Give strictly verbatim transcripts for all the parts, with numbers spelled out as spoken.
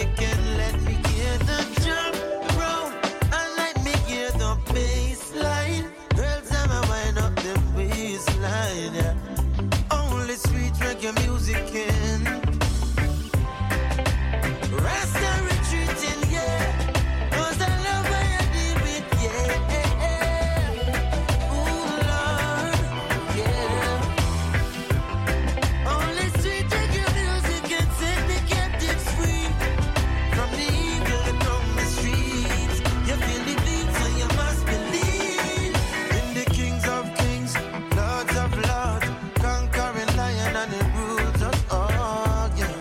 music and let me hear the drum roll. And let me hear the bass line. Girls, I'ma wind up the waistline, yeah. Only sweet reggae music can. Rasta retreating, yeah. Cause I love how you deal with, yeah. Ooh, Lord, yeah. Only sweet reggae music can set the captives free from the evil that on the streets. You feel the beat, so you must believe in the kings of kings, lords of lords, conquering lion and the roots of all, yeah.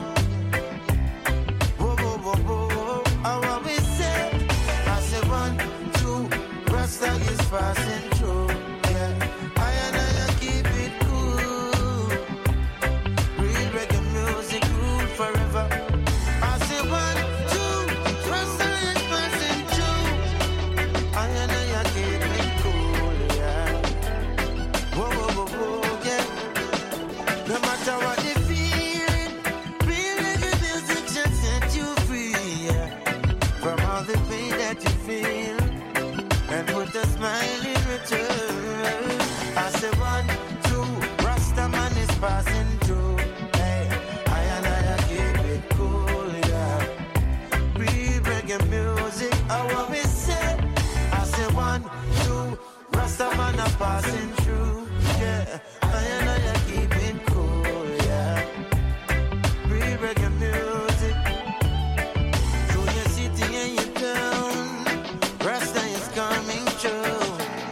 Whoa, whoa, whoa, whoa, how what we say? I say one, two, Rasta is passing through, yeah. I and I keep it cool. Real reggae music rule forever. I say one, two, Rasta is passing through. I and I keep it cool, yeah. Whoa, whoa, whoa, whoa, yeah. No matter what you feeling, real reggae music should set you free, yeah. From all the pain that you feel, and put a smile in return. I say one, two, Rasta man is passing through. Hey, I and I keep it cool, yeah. Real reggae music, how what we say? I say one, two, Rasta man are passing through. Yeah, I and I keep it cool, yeah. Real reggae music, through your city and your town, Rasta is coming true.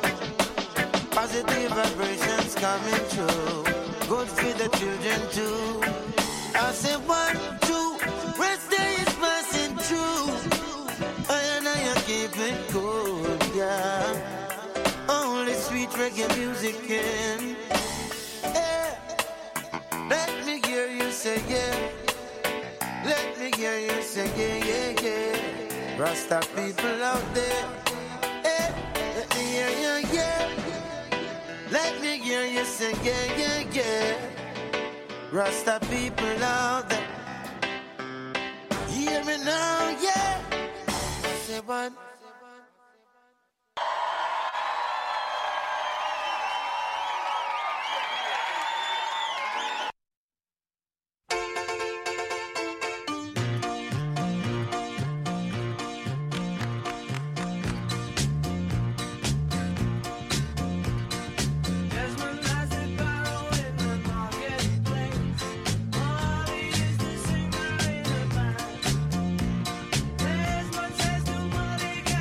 Positive vibrations coming true. Good for the children too. I say one, two, Rasta is passing through. I and I keep it cool, yeah. Only sweet reggae music can. Yeah. Let me hear you say yeah. Let me hear you say yeah, yeah, yeah. Rasta people out there. Yeah. Let me hear you, yeah. Let me hear you say yeah, yeah, yeah. Rasta people out there. Hear me now, yeah. Say one. Desmond lies at Barrow in the marketplace. Molly is the singer in the band. Desmond says nobody can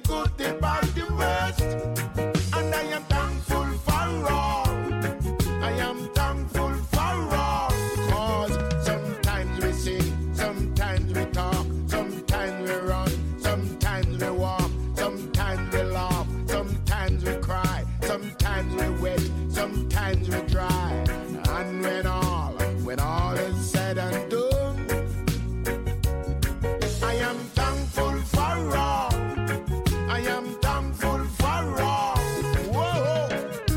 good, the bad, the worst. And I am thankful for all. I am thankful for all. Cause sometimes we sing, sometimes we talk, sometimes we run, sometimes we walk, sometimes we laugh, sometimes we cry, sometimes we wet, sometimes we dry. And when all, when all is said and done, I am thankful for all. I am thankful for all. Whoa.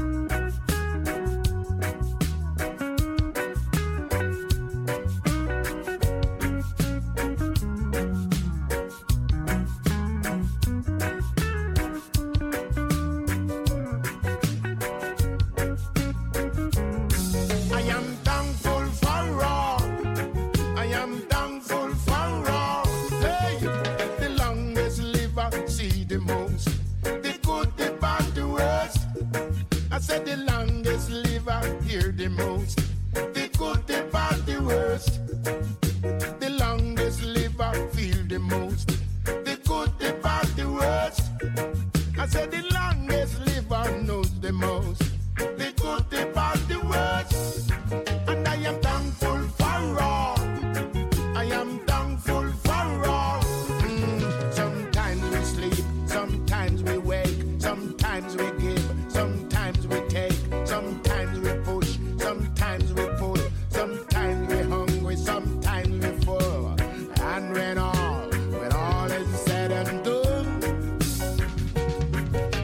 I am thankful for all. I am thankful for all. Hey, the longest liver see the most. The good, the bad, the worst. I said the longest liver hear the most. The good, the bad, the worst. The longest liver feel the most. The good, the bad, the worst. I said the longest liver knows the most. The good, the bad, the worst. And I am thankful for all. I am thankful for all. Mm, sometimes we sleep, sometimes we wake, sometimes we give, sometimes we take, sometimes we push, sometimes we pull, sometimes we hungry, sometimes we full. And when all, when all is said and done,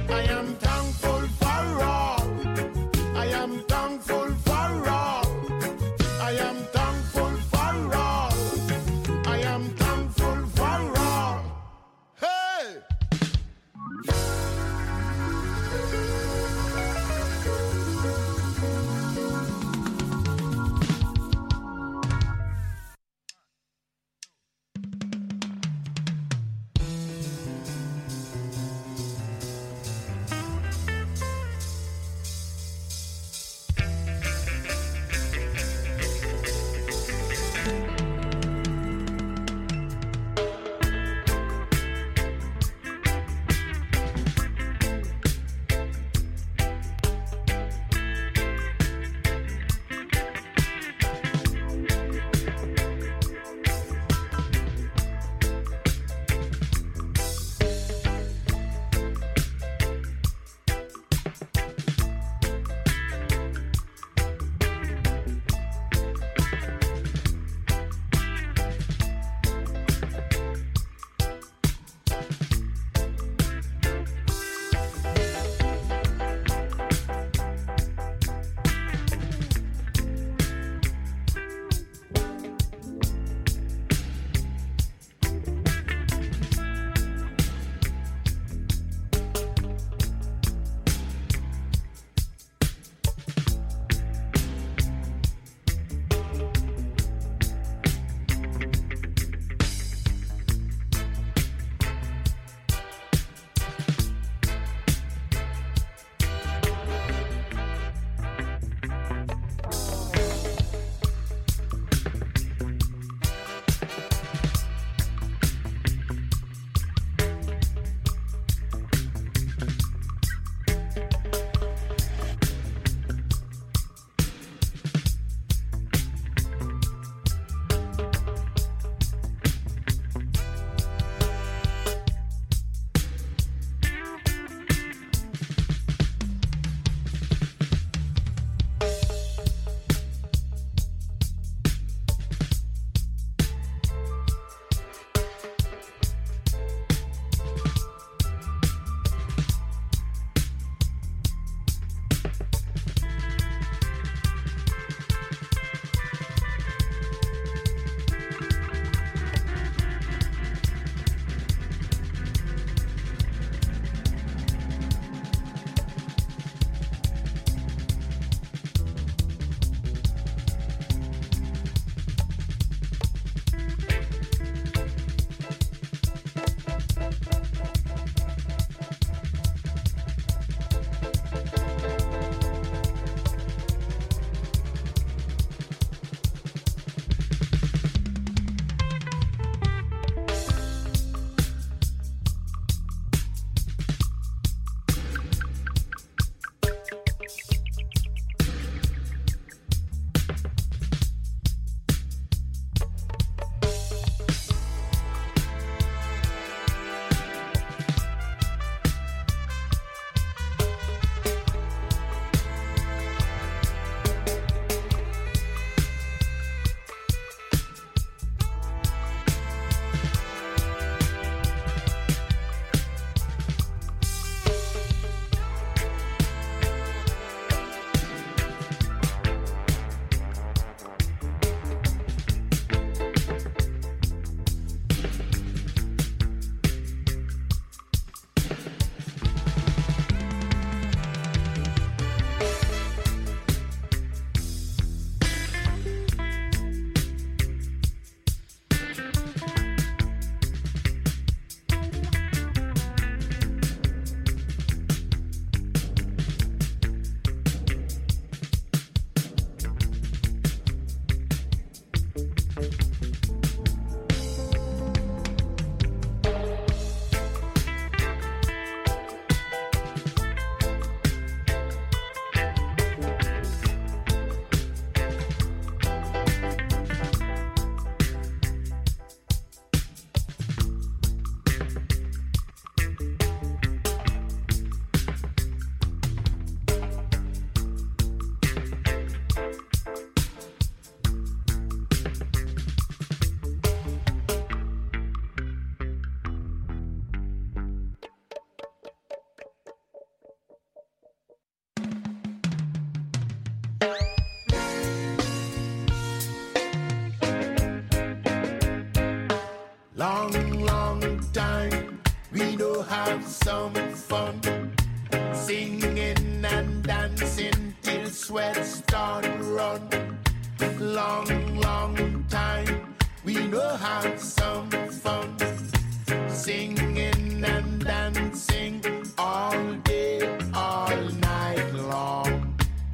have some fun, singing and dancing till sweat start run. Long, long time, we know have some fun, singing and dancing all day, all night long.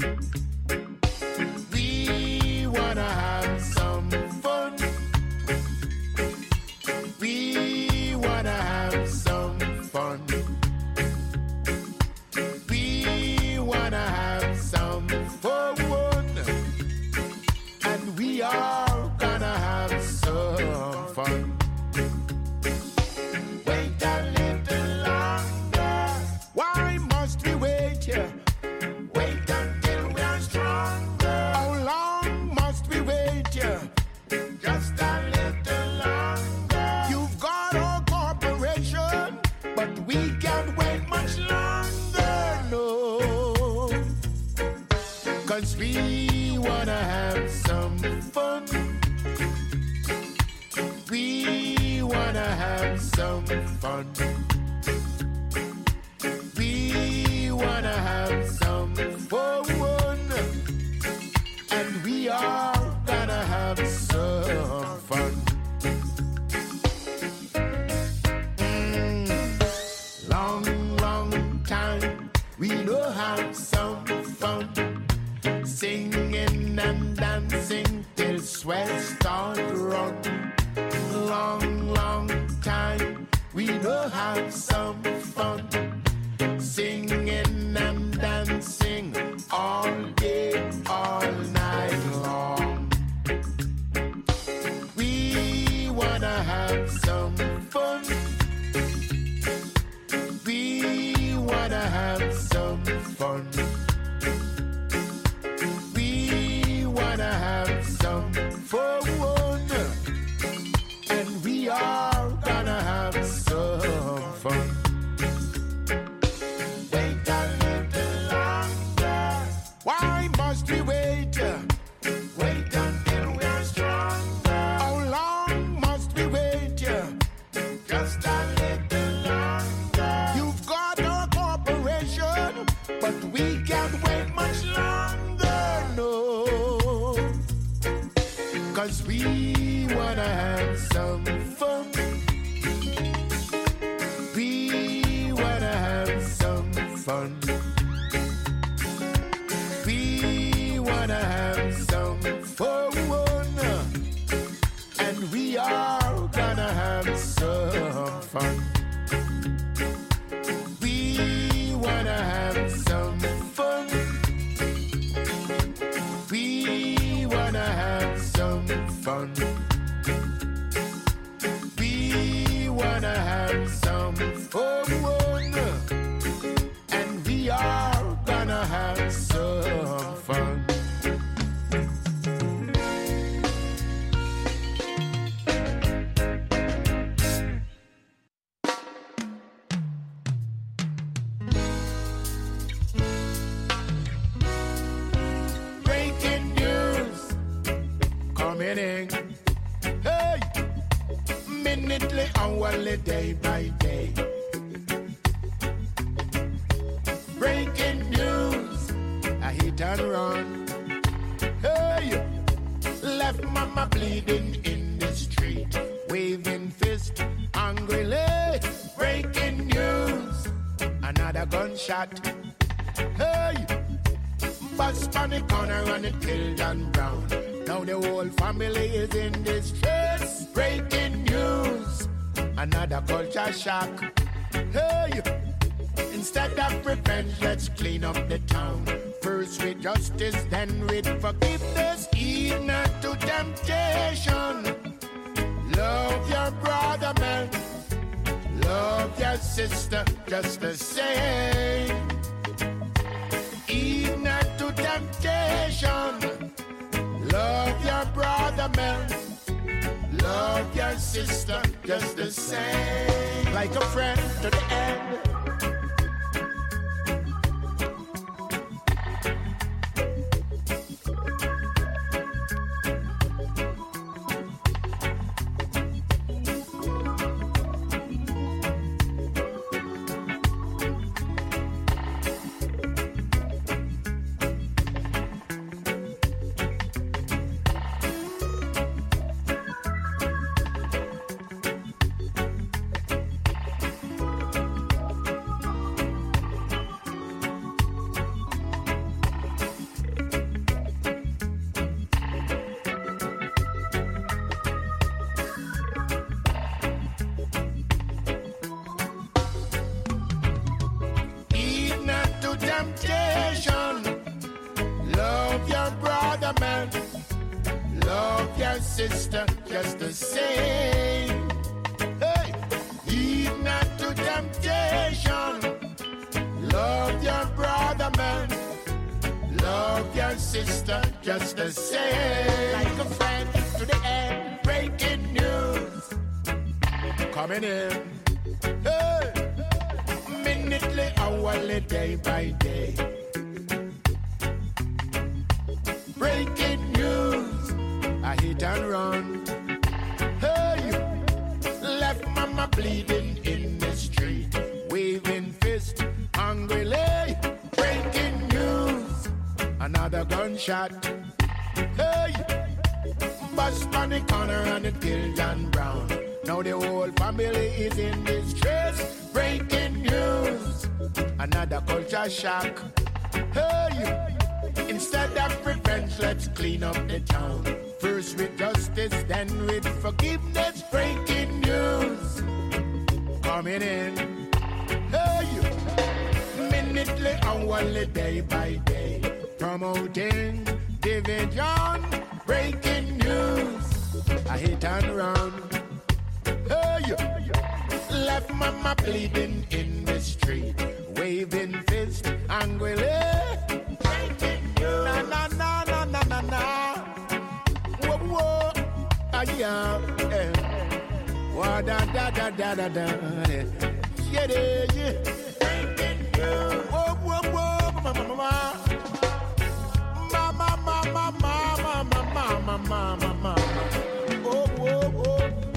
We wanna have some fun. We wanna have some fun. We wanna have some fun. And we are gonna have some fun. Wait a little longer. Why must we wait here? Wait until we are stronger. How long must we wait here? Just a little longer. You've got a corporation, but we can't wait much longer, no. Cause we wanna have some fun. We wanna have some fun. We wanna have some fun. And we are gonna have some fun. Mm. Long, long time, we know have some fun, singing and dancing till sweat start run. Long, long time, we know have some fun, singing and dancing all day, all night long. We wanna have some fun. We wanna have some fun. We wanna have some fun. And we are gonna have some fun. Wait a little longer. Why must we wait? Wait until we are stronger. How long must we wait? Just a little longer. You've got a corporation, but we can't wait much longer, no. Cause we wanna have some fun. We wanna have some fun. We wanna have some fun. And we are gonna have some fun. We wanna have some fun. We wanna have some fun. We wanna have some fun. And we are gonna have some fun. Breaking news coming in. Hey, minutely, hourly, day by day. Breaking news, a hit and run. Hey, left mama bleeding in the street, waving fist angrily. Breaking news, another gunshot. Hey, bus on the corner and it killed and brown. Now the whole family is in distress. Breaking news, another culture shock. Hey, instead of revenge, let's clean up the town. First with justice, then with forgiveness. Heed not to temptation. Love your brother, man. Love your sister, just the same. Heed not to temptation. Love your brother, man. Love your sister, just the same. Like a friend to the end. sister just the same. Hey, heed not to temptation. Love your brother, man. Love your sister just the same. Like a friend to the end. Breaking news coming in. Hey, minutely, hourly, day by day. Breaking news, I hit and run. Hey, left mama bleeding in the street, waving fist angrily. Breaking news, another gunshot. Hey, bust on the corner and it killed John Brown. Now the whole family is in distress. Breaking news, another culture shock. Hey, instead of revenge, let's clean up the town. First with justice, then with forgiveness. Breaking news coming in. Hey, minutely, hourly, day by day. Promoting division. Breaking news, I hit and run. Hey, left mama bleeding in the street, waving fist angrily. Na na na na na na na. Whoa whoa, ah yeah, eh. Wah da da da da da da. Yeah yeah yeah. Whoa whoa whoa, mama mama, mama mama mama mama mama mama mama. Whoa whoa whoa.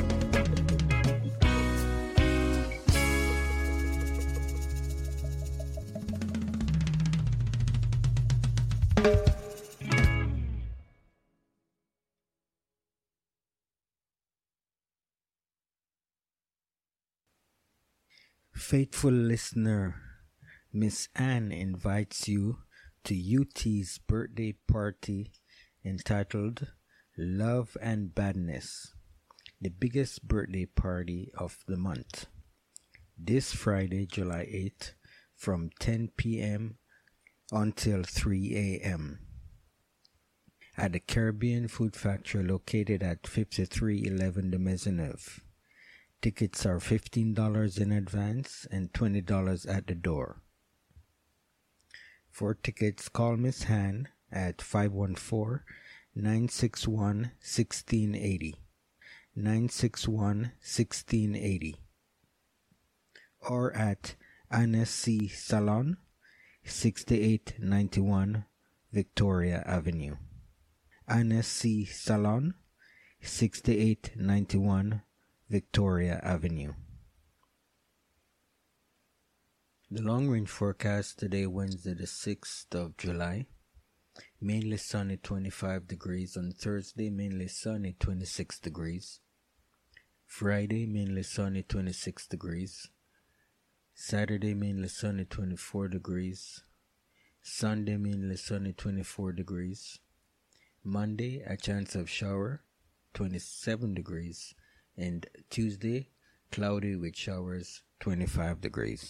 Faithful listener, Miss Anne invites you to U T's birthday party entitled Love and Badness, the biggest birthday party of the month, this Friday, July eighth, from ten p.m. until three a.m. at the Caribbean Food Factory located at fifty-three eleven de Maisonneuve. Tickets are fifteen dollars in advance and twenty dollars at the door. For tickets, call Miss Han at five one four, nine six one, one six eight zero, nine six one, one six eight zero, or at Annecy Salon, sixty-eight ninety-one Victoria Avenue. Annecy Salon, sixty-eight ninety-one Victoria Avenue. The long-range forecast today, Wednesday the sixth of July. Mainly sunny, twenty-five degrees. On Thursday, mainly sunny, twenty-six degrees. Friday, mainly sunny, twenty-six degrees. Saturday, mainly sunny, twenty-four degrees. Sunday, mainly sunny, twenty-four degrees. Monday, a chance of shower, twenty-seven degrees. And Tuesday, cloudy with showers, twenty-five degrees.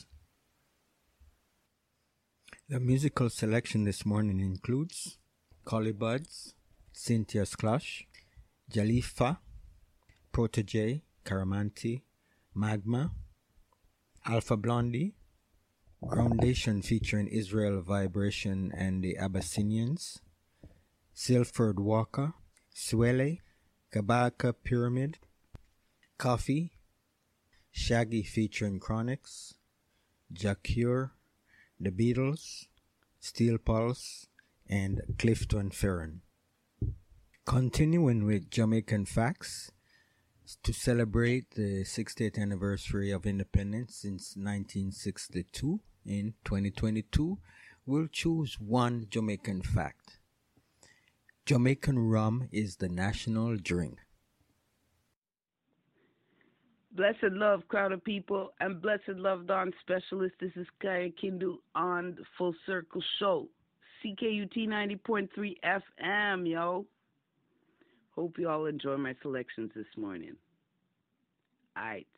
The musical selection this morning includes Collie Buds, Cynthia Sklosh, Jalifa, Protege, Caramanti, Magma, Alpha Blondie, Groundation featuring Israel Vibration and the Abyssinians, Silford Walker, Swele, Kabaka Pyramid, Coffee, Shaggy featuring Chronics, Jacure, The Beatles, Steel Pulse, and Clifton Ferron. Continuing with Jamaican Facts, to celebrate the sixtieth anniversary of independence since nineteen sixty-two, in twenty twenty-two, we'll choose one Jamaican fact. Jamaican rum is the national drink. Blessed love, crowd of people, and blessed love, Dawn Specialist. This is Kaya Kindu on the Full Circle Show. C K U T ninety point three F M, yo. Hope you all enjoy my selections this morning. Aight.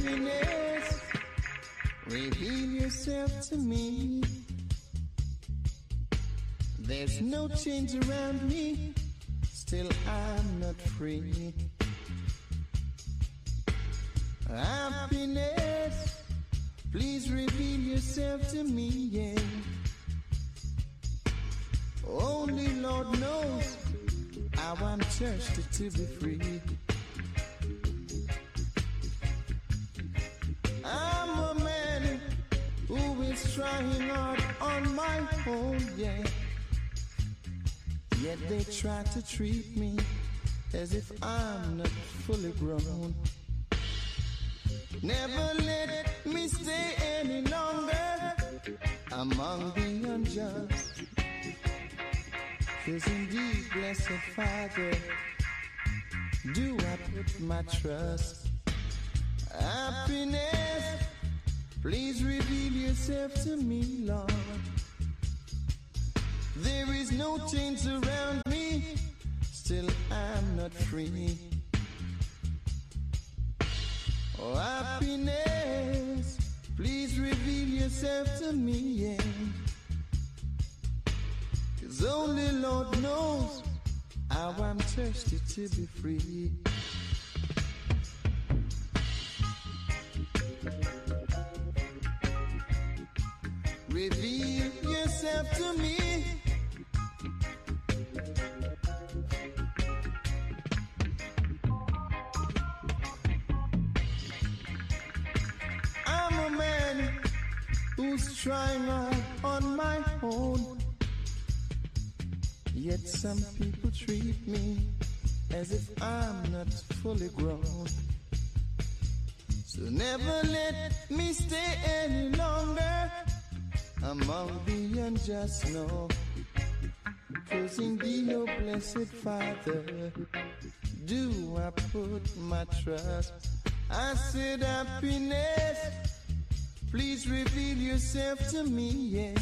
Happiness, reveal yourself to me. There's no change around me, still I'm not free. Happiness, please reveal yourself to me, yeah. Only Lord knows how I'm thirsty to be free. I'm a man who is trying hard on my own, yeah. Yet they try to treat me as if I'm not fully grown. Never let me stay any longer among the unjust. 'Cause indeed, blessed Father, do I put my trust. Happiness, please reveal yourself to me, Lord. There is no chains around me, still I'm not free. Oh, happiness, please reveal yourself to me, yeah. 'Cause only Lord knows how I'm thirsty to be free. Reveal yourself to me. I'm a man who's trying hard on my own. Yet some people treat me as if I'm not fully grown. So never let me stay any longer among the unjust, no. 'Cause in thee, oh blessed Father, do I put my trust. I said happiness, please reveal yourself to me, yeah.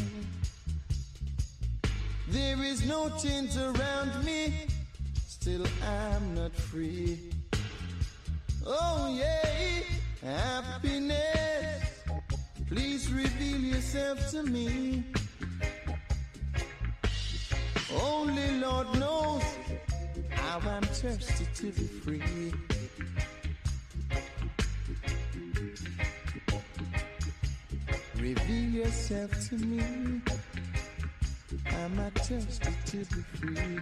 There is no chains around me, still I'm not free. Oh yeah, happiness, please reveal yourself to me. Only Lord knows how I'm thirsty to be free. Reveal yourself to me. I'm not thirsty to be free.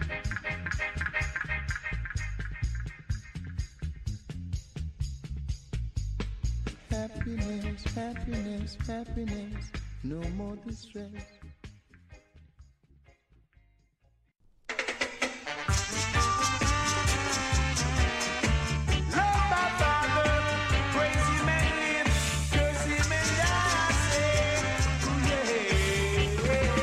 Happiness, happiness, happiness, no more distress. Love my Father, praise Him and live, curse Him and die. Say, ooh, yeah.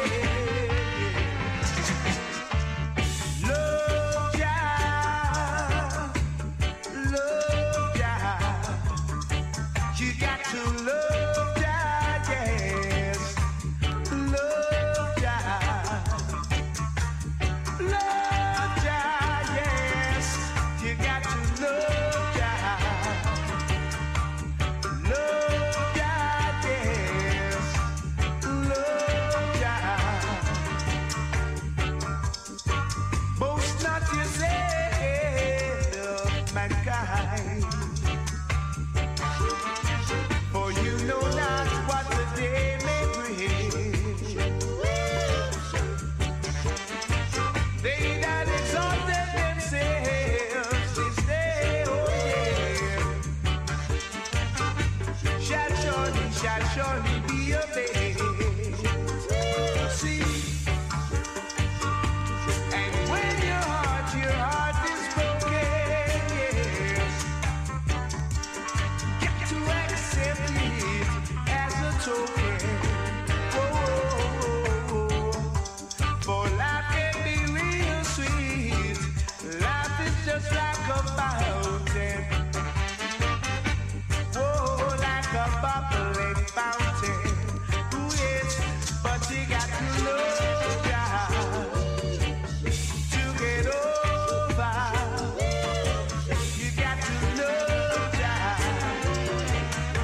Love Jah, love Jah. You got to love Jah, yes. Love Jah, love Jah, yes. You got to love Jah, love Jah, yes. Love Jah. Boast not yourself of mankind, for you know not what the day may bring. They that exalted themselves this day, oh yeah, shall surely, shall surely be obeyed. See, and when your heart, your heart is broken, yes, get to accept it as a token. Whoa, for life can be real sweet. Life is just like a fountain. Whoa, like a bubbling fountain. Ooh, yes, but you got to love God to get over. You got to love God.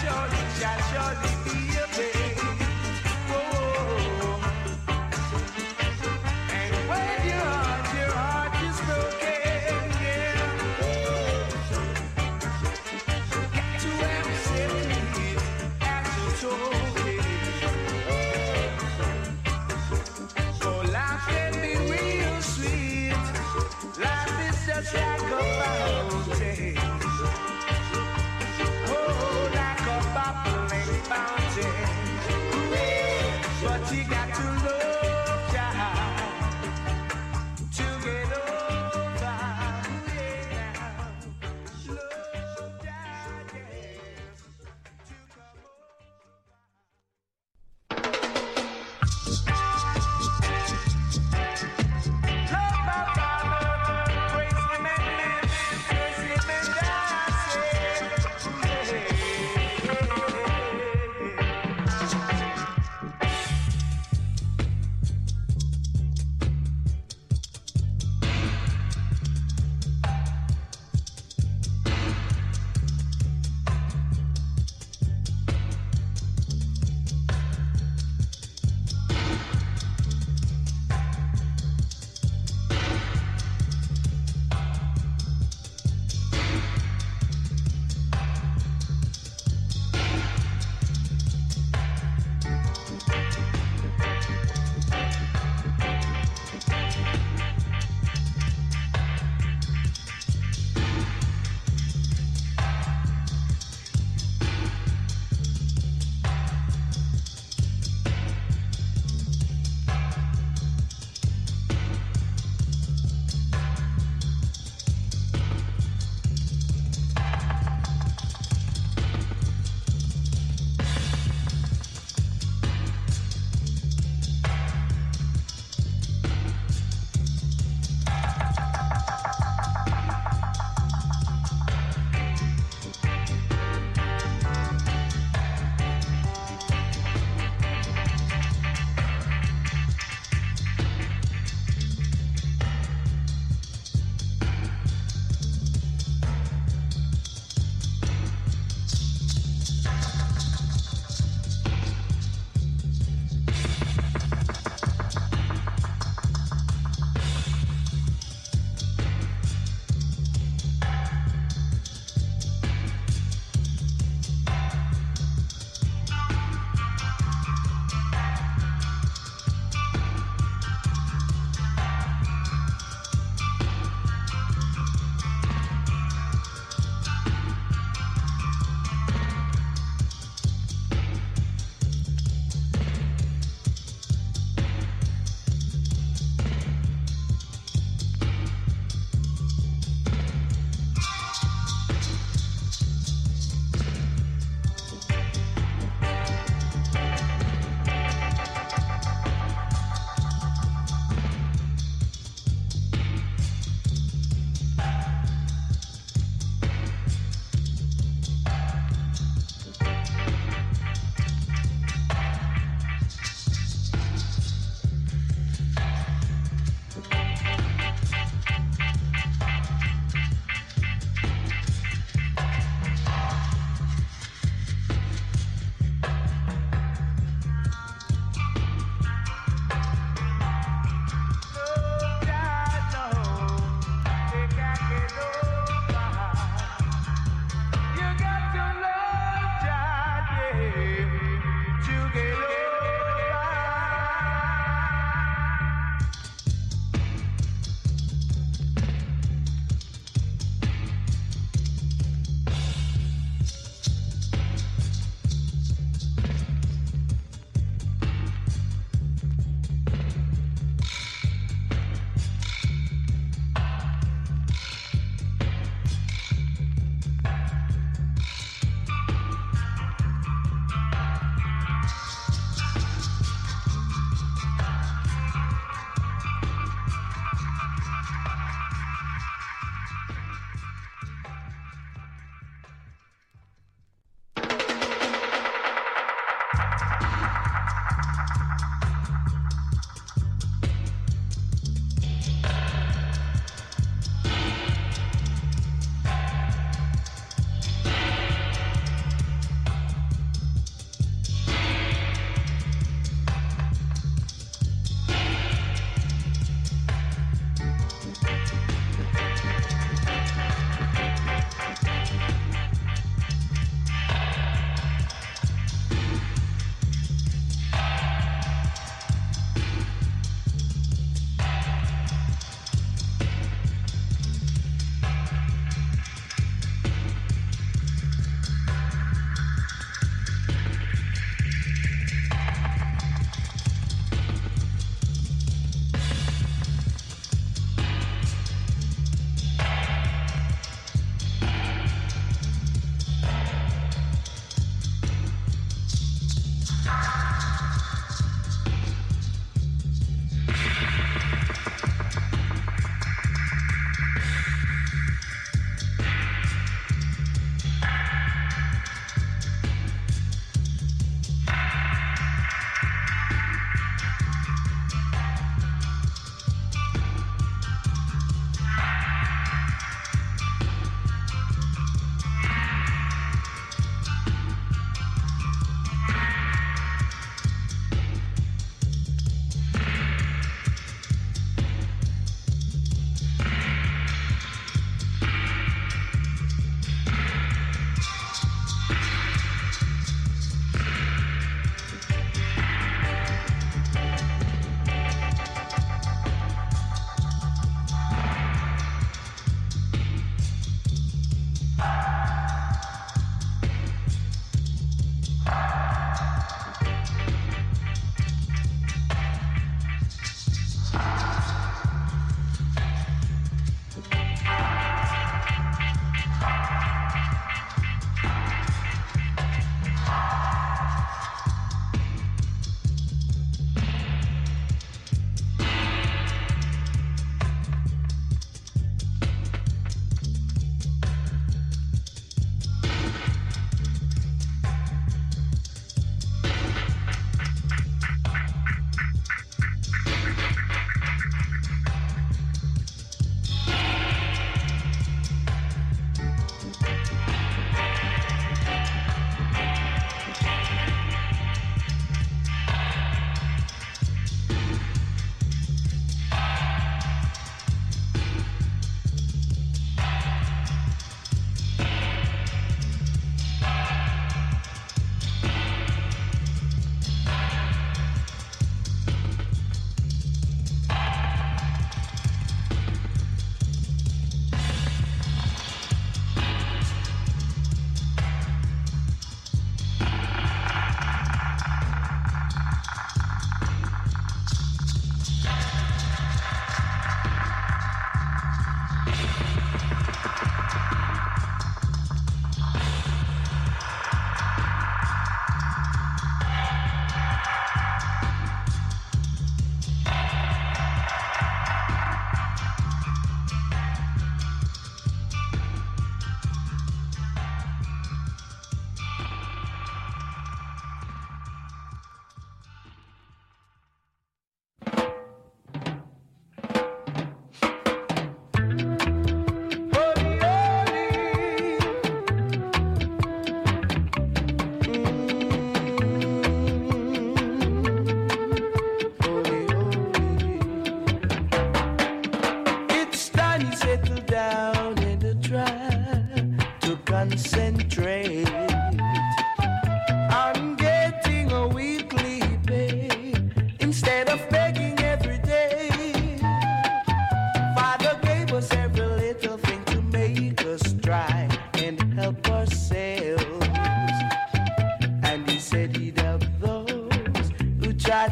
surely, shall surely be a pain. Whoa. And when your heart, your heart is broken, yeah. Got to accept it as you told it. Oh, life can be real sweet. Life is just like a fountain. Oh, like a bubbling fountain.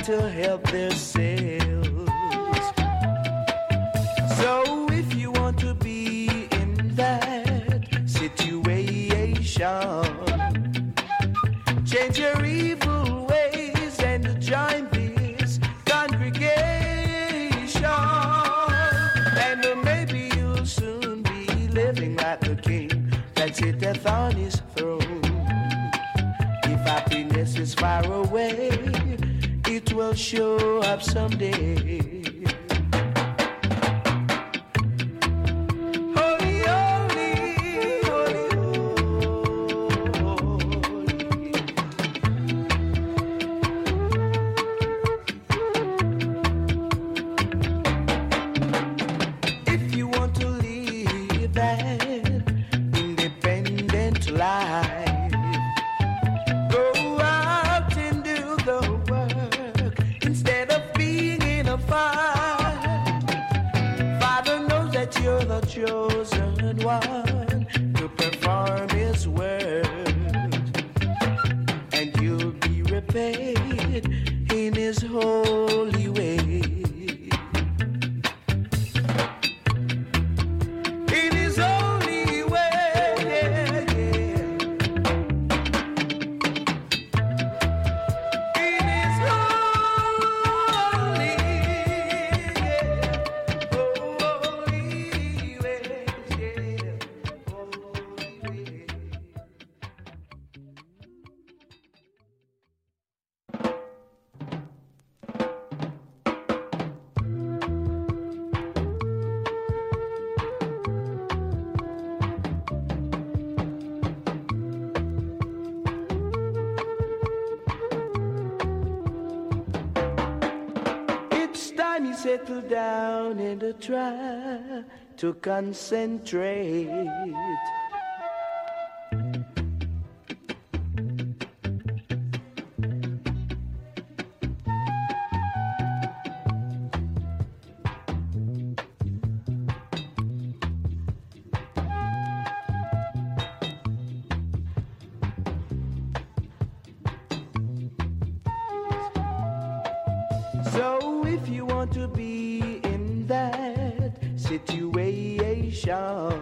to help themselves. So if you want to be in that situation, change your evil ways and join this congregation, and maybe you'll soon be living like the king that sitteth on his throne. If happiness is far away, it will show up someday. Chosen one to perform his word, and you'll be repaid in his holy way. In his holy way, yeah, yeah. In his holy, yeah. Holy way. It's time you settle down and to try to concentrate. So if you want to be in that situation,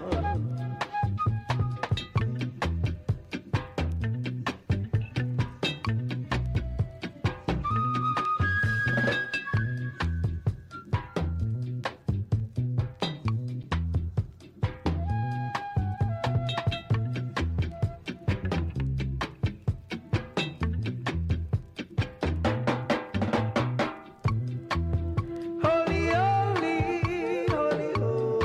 holy, holy, holy,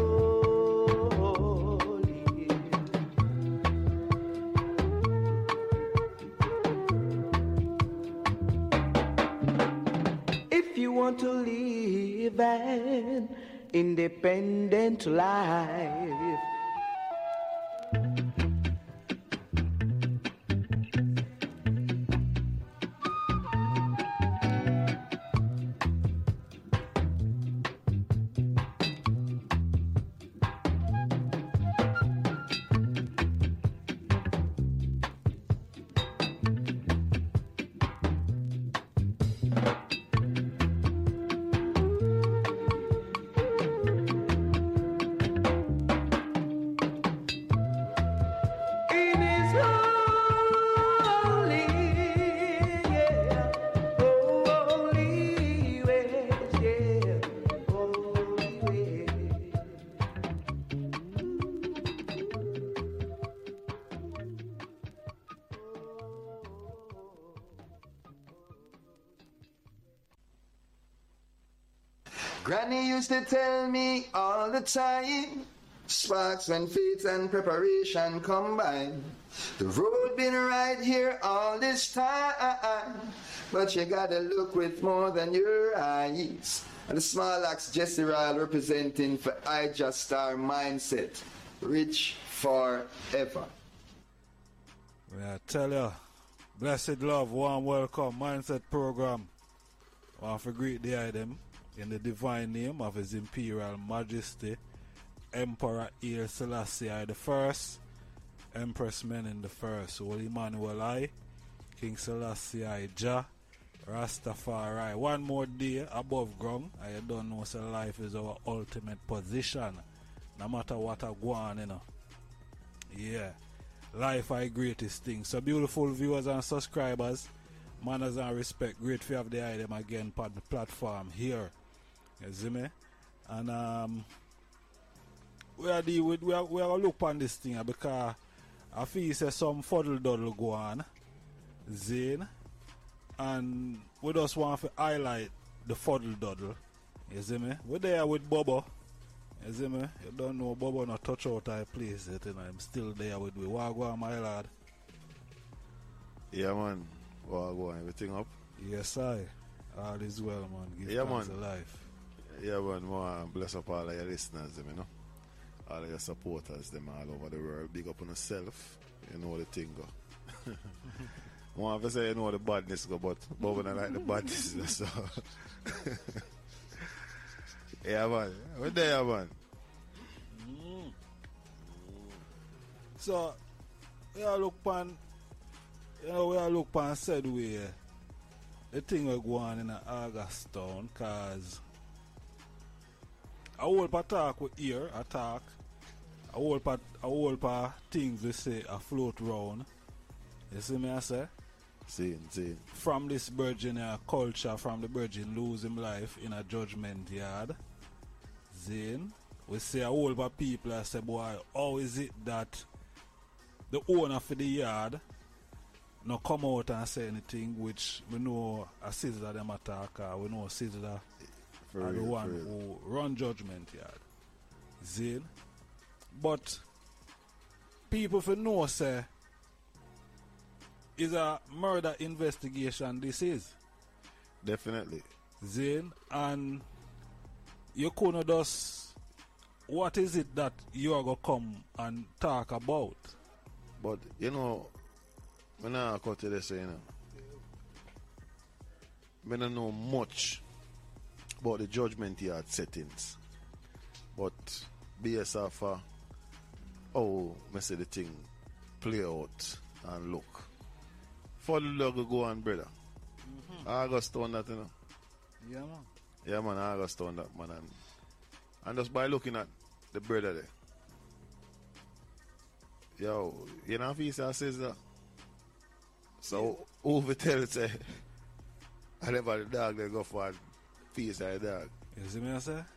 holy. If you want to live an independent life, in his holy, yeah, holy ways, yeah, holy ways. Granny used to tell me all the time, sparks when faith and preparation combine. The road been right here all this time, but you gotta look with more than your eyes. And the small axe Jesse Ryle representing for I Just Star Mindset, rich forever. Yeah, I tell you, blessed love, warm welcome, Mindset program. I want to greet the item in the divine name of His Imperial Majesty, Emperor Haile Selassie I the First, Empress Menen the First, Holy Emmanuel I, King Selassie I Jah, Rastafari. One more day above ground. I don't know, so life is our ultimate position. No matter what I go on, you know. Yeah. Life is the greatest thing. So beautiful viewers and subscribers, manners and respect. Great to have the item again on the platform here. You see me? And um we are the, we are we are look on this thing because I feel say some fuddle duddle go on. Zane. And we just want to highlight the fuddle duddle. You see me? We're there with Bobo. You see me? You don't know Bobo not touch out I place it, you know. I'm still there with we. Wagwan, my lad. Yeah, man. Wagwan, everything up? Yes, I. All is well, man. Give Yeah, thanks man. to life. Yeah, man. More bless up all of your listeners, them, you know. All of your supporters, them all over the world. Big up on yourself. You know the thing go. One of say you know the badness go, but Bobo don't like the badness. So yeah, man. We're there, man. Mm. So, we are look pan, you know, we are look pan said way. The thing will go on in August town, cause a whole part talk we hear, a talk, a whole part, a whole part things we say a float round. You see me I say? See, see. From this virgin uh, culture, from the virgin lose him life in a judgment yard. Zane, we say a whole lot of people I say, boy, how is it that the owner for the yard not come out and say anything, which we know a Sizzler them attack, uh, we know Sizzler For are the real, one for real. who run judgment yard. Zane. But people for know say is a murder investigation this is. Definitely. Zane, and you couldn't just, what is it that you are going to come and talk about? But, you know, when I cut to this, you know, I don't know much about the judgment yard settings. But based off of how I see the thing play out and look. For the logo go on, brother. Mm-hmm. August on that, you know. Yeah, man. Yeah, man, August on that, man. And, and just by looking at the brother there. Yo, you know if he says that? So, over tell say, I never the dog they go for a piece of the dog. You see me I say?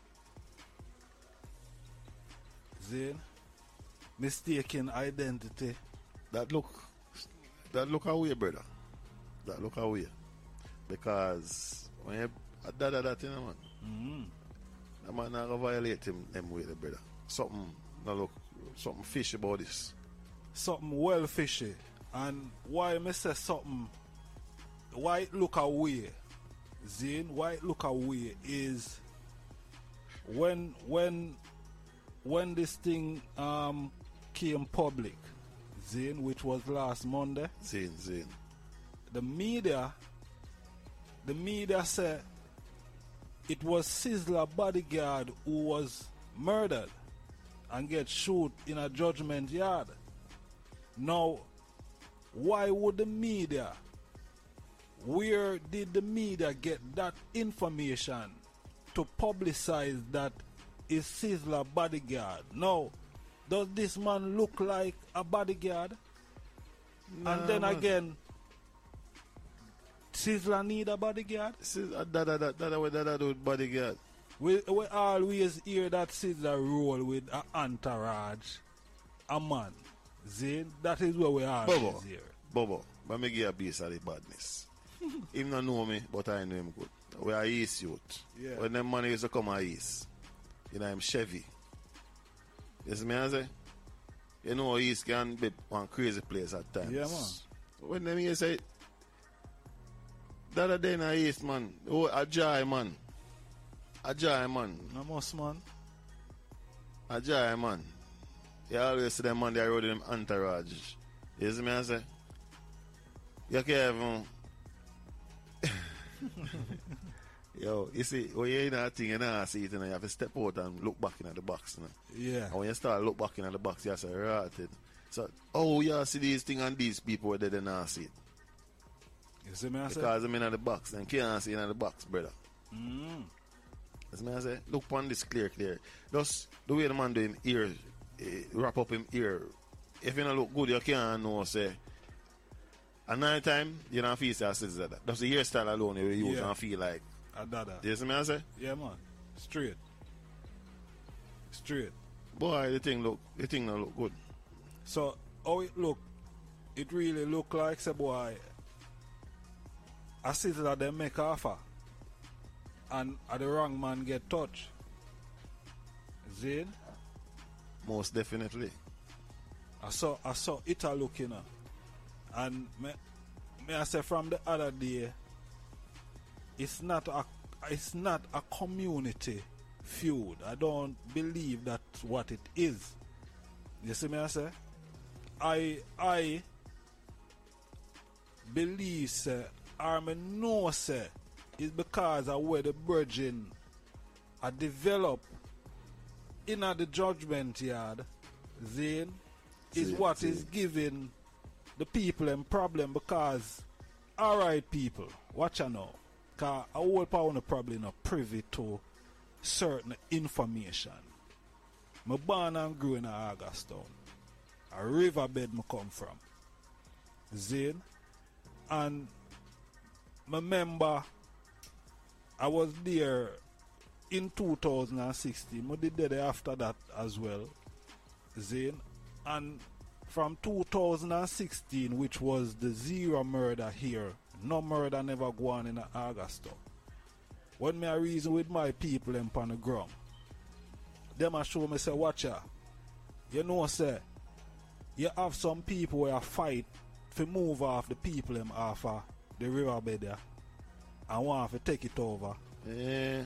Zane, mistaken identity. That look, that look away, brother. That look away. Because when you that, that, that, you know, man, Mm-hmm. that man not gonna violate him, them way, the brother. Something, no look, something fishy about this. Something well fishy. And why me say something, why it look away, Zane, why it look away is when when when this thing um came public, Zane, which was last Monday, Zane, Zane. the media the media said it was Sizzler bodyguard who was murdered and get shoot in a judgment yard. Now, why would the media, where did the media get that information to publicize that is Sizzler bodyguard? Now, does this man look like a bodyguard? Nah, and then man. again, Sizzler need a bodyguard? Sizzler, that, that, that, that, that, that, that, that bodyguard. We, we always hear that Sizzler roll with an entourage, a man. Zane, that is where we always Bobo, hear. Bobo, but me give you a piece of the badness. Him not know me, but I know him good. We are East youth. Yeah. When them money used to come out East, you know, I'm Chevy. You see me I say? You know, East can be one crazy place at times. Yeah, man. When them here say, the other day in the East, man, oh, a joy, man. A joy, man. No most, man. A joy, man. You always see them on the road with them entourage. You see me I say? You can't even... Yo, you see, when you're in that thing, you know, see it, you know, you have to step out and look back in the box. You know? Yeah. And when you start look back in the box, you say, right. So, oh, yeah, see these things and these people where they didn't see it. You see me I say? Because I'm in the box and can't see in the box, brother. Mm. As me I say, look upon this clear, clear. Just the way the man do him ear, eh, wrap up him ear. If you don't look good, you can't know, say. At night time, you don't feel say I said that. That's the hairstyle alone you use Yeah. and feel like. I did that. You see me I say? Yeah, man. Straight. Straight. Boy, the thing look, the thing don't look good. So, how it look, it really look like, say, boy, a city that they make offer and a the wrong man get touched. Zane, Most definitely. I saw, I saw it a look, you know. And me, me I say from the other day, it's not a, it's not a community feud. I don't believe that's what it is. You see me I say? I I believe say or me know say it's because of where the virgin are developed in the judgment yard, Zane, is See, what see. is giving the people a problem because alright people, watch out now. Cause a whole power probably not privy to certain information. Me born and grew in Augustown. A riverbed me come from. Zane. And me remember I was there in two thousand sixteen. I did there after that as well. Zane. And from two thousand sixteen, which was the zero murder here, no murder never go on in Augustown. When me a reason with my people them on the ground, them a show me say, watch ya. You know say, you have some people where fight to move off the people them off of the riverbed there and want to take it over. Yeah.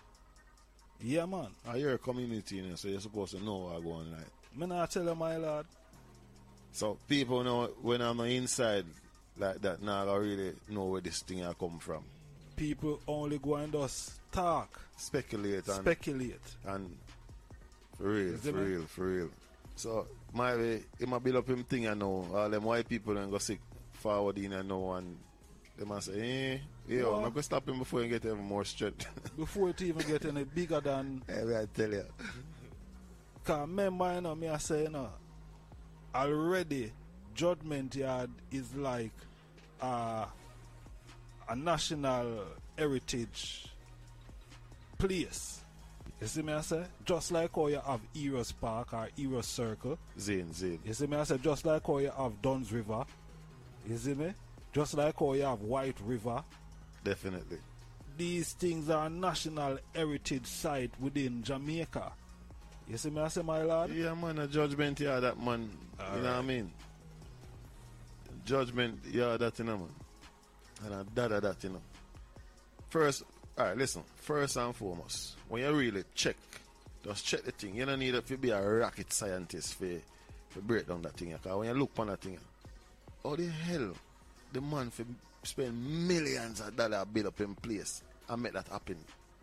Yeah man. Are you a community, you know, so you're supposed to know what going on like. Me not tell you my lord. So people know when I'm not inside like that now I really know where this thing I come from. People only go and just talk, Speculate and speculate. and for real, Is for it, man? real, for real. So my way, he might build up him thing I know. All them white people and go sick forward in I know and they must say, eh, yo, What? I'm gonna stop him before he get even more strength. Before it even get any bigger than. Hey, I tell you. Because remember, you know, me I say, you know, already Judgment Yard is like uh, a national heritage place. You see me I say? Just like how you have Eros Park or Eros Circle. Zane, Zane. You see me I say? Just like how you have Duns River. You see me? Just like how you have White River. Definitely. These things are national heritage site within Jamaica. You see me I say, my lord? Yeah, man, a judgment, yeah, that man. All you know what I right. mean? Judgment, yeah, that, you know, man. And a dada that, you know. First, all right, listen. First and foremost, when you really check, just check the thing. You don't need to be a rocket scientist for, for break down that thing. Because when you look on that thing, how the hell the man for spend millions of dollars build up in place and make that happen?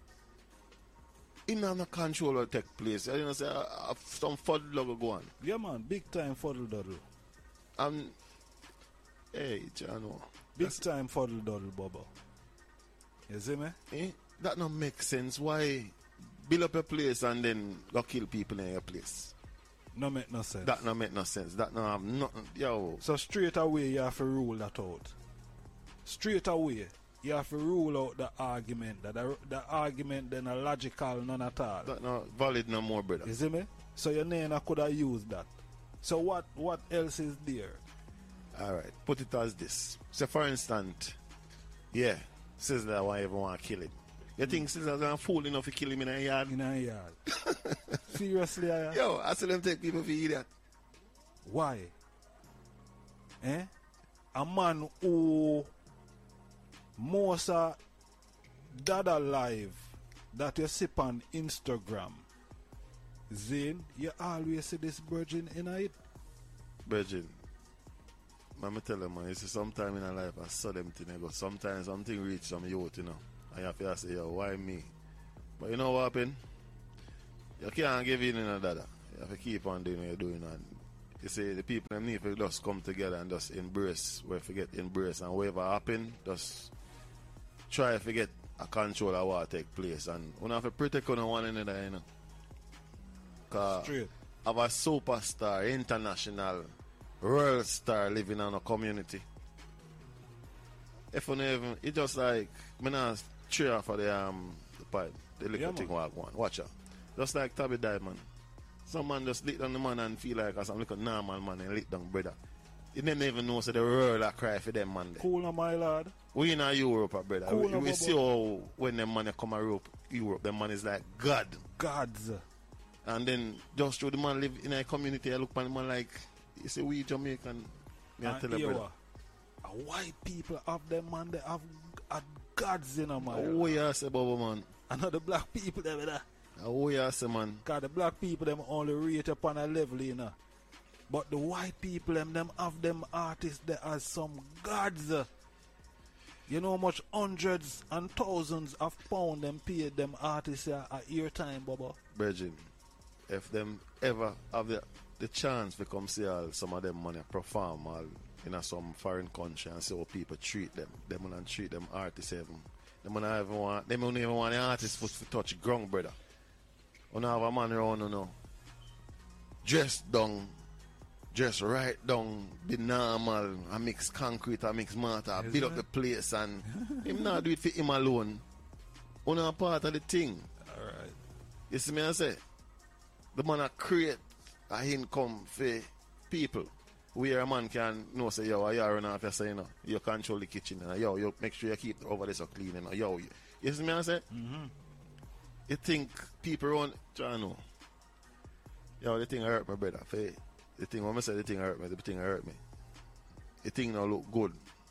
He don't have no control of take place. You know, say, uh, uh, some fud logo go on. Yeah, man. Big time fuddle doddle. Um, hey, Jano. Big time fuddle doddle, Bubba. You see me? Eh? That don't make sense. Why build up a place and then go kill people in your place? No make no sense. That don't make no sense. That don't have nothing. Yo, So straight away you have to rule that out. Straight away you have to rule out the argument. That the, the argument then a logical none at all. that not valid no more, brother. You see me? So your name could have used that. So what what else is there? All right, put it as this. So, for instance, yeah, Sizzler won't even want to kill him. You think Sizzler's a fool enough to kill him in a yard? In a yard. Seriously, I Yo, I see them take people for idiot. Why? Eh? A man who most uh, dada live that you sip on Instagram, Zane, you always see this virgin in it. Virgin, let me tell them, man, you see, sometime in our life, I saw them thing, I go, sometimes something reach some youth, you know, and you have to say, yo, why me? But you know what happened? You can't give in in a dada. You have to keep on doing what you're doing, and You see, the people them need to just come together and just embrace where forget embrace and whatever happen, just try to get a control of what take place and we have to protect on one another, you know. Cause Straight. have a superstar, international, world star living in a community. If you even, it's just like, me not cheer for the um the pipe, the little Yeah, thing man. walk one. Watch out. Just like Tabby Diamond. Some man just lick down the man and feel like some little normal man and lick down brother. You never even know so the world a cry for them man there. Cool now, my lad. We in a Europe, uh, brother. Cool we now, we Bobo. see how when them man come a Europe, Europe, them man is like God. Gods. And then just through the man live in a community, I look at the man like, you see, we Jamaican. Me I And tell you, here brother. what? A white people have them man, they have a gods in them, man. Oh, yeah, say, Bobo, man. Another black people them, there. Oh, yeah, say, man. Cause the black people them only rate upon a level, you know. But the white people them, them have them artists that as some gods. uh. You know how much hundreds and thousands of pounds them paid them artists uh, a year time, Baba. Virgin, if them ever have the, the chance to come see all some of them money perform all in a some foreign country and see how people treat them, them and treat them artists even. Them don't even want, them don't even want the artists foot to touch ground, brother. You know have a man around, you know, dressed down, just right down, be normal, I mix concrete, I mix mortar, build up the place and him not do it for him alone. You know part of the thing. Alright. You see me I say? The man a create a income for people. Where a man can know say, yo, you run off you say, you know, you control the kitchen, you know, yo, you make sure you keep over there so clean, you know, yo, you, you see me I say? Mm-hmm. You think people around try to know. Yo, the thing hurt my brother. For the thing when I say the thing hurt me, the thing hurt me. The thing now look good.